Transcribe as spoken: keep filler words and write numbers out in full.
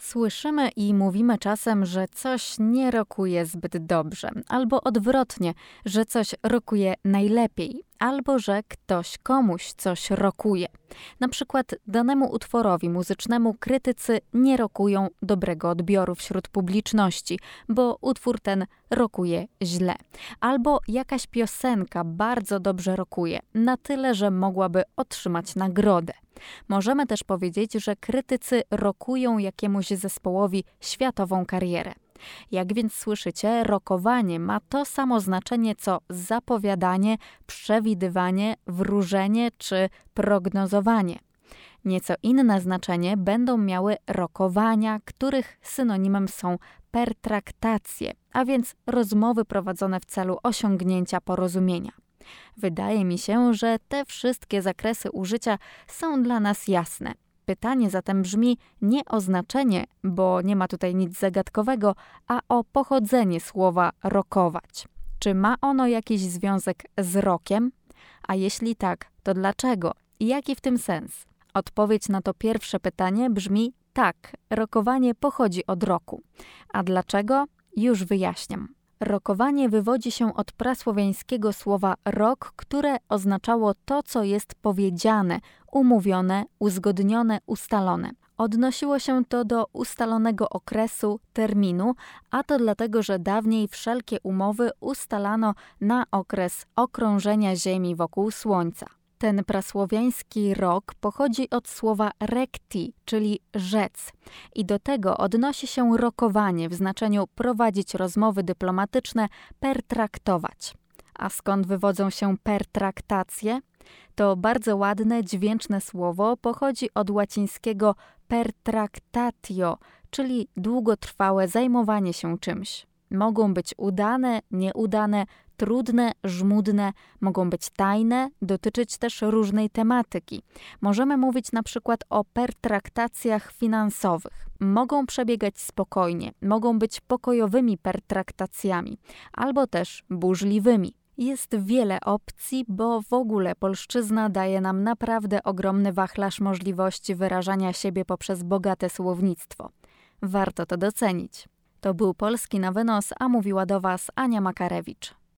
Słyszymy i mówimy czasem, że coś nie rokuje zbyt dobrze, albo odwrotnie, że coś rokuje najlepiej, albo że ktoś komuś coś rokuje. Na przykład danemu utworowi muzycznemu krytycy nie rokują dobrego odbioru wśród publiczności, bo utwór ten rokuje źle. Albo jakaś piosenka bardzo dobrze rokuje, na tyle, że mogłaby otrzymać nagrodę. Możemy też powiedzieć, że krytycy rokują jakiemuś zespołowi światową karierę. Jak więc słyszycie, rokowanie ma to samo znaczenie co zapowiadanie, przewidywanie, wróżenie czy prognozowanie. Nieco inne znaczenie będą miały rokowania, których synonimem są pertraktacje, a więc rozmowy prowadzone w celu osiągnięcia porozumienia. Wydaje mi się, że te wszystkie zakresy użycia są dla nas jasne. Pytanie zatem brzmi nie o znaczenie, bo nie ma tutaj nic zagadkowego, a o pochodzenie słowa rokować. Czy ma ono jakiś związek z rokiem? A jeśli tak, to dlaczego? I jaki w tym sens? Odpowiedź na to pierwsze pytanie brzmi tak, rokowanie pochodzi od roku. A dlaczego? Już wyjaśniam. Rokowanie wywodzi się od prasłowiańskiego słowa rok, które oznaczało to, co jest powiedziane, umówione, uzgodnione, ustalone. Odnosiło się to do ustalonego okresu, terminu, a to dlatego, że dawniej wszelkie umowy ustalano na okres okrążenia Ziemi wokół Słońca. Ten prasłowiański rok pochodzi od słowa recti, czyli rzec. I do tego odnosi się rokowanie w znaczeniu prowadzić rozmowy dyplomatyczne, pertraktować. A skąd wywodzą się pertraktacje? To bardzo ładne, dźwięczne słowo pochodzi od łacińskiego pertractatio, czyli długotrwałe zajmowanie się czymś. Mogą być udane, nieudane, trudne, żmudne, mogą być tajne, dotyczyć też różnej tematyki. Możemy mówić na przykład o pertraktacjach finansowych. Mogą przebiegać spokojnie, mogą być pokojowymi pertraktacjami, albo też burzliwymi. Jest wiele opcji, bo w ogóle polszczyzna daje nam naprawdę ogromny wachlarz możliwości wyrażania siebie poprzez bogate słownictwo. Warto to docenić. To był Polski na wynos, a mówiła do Was Ania Makarewicz.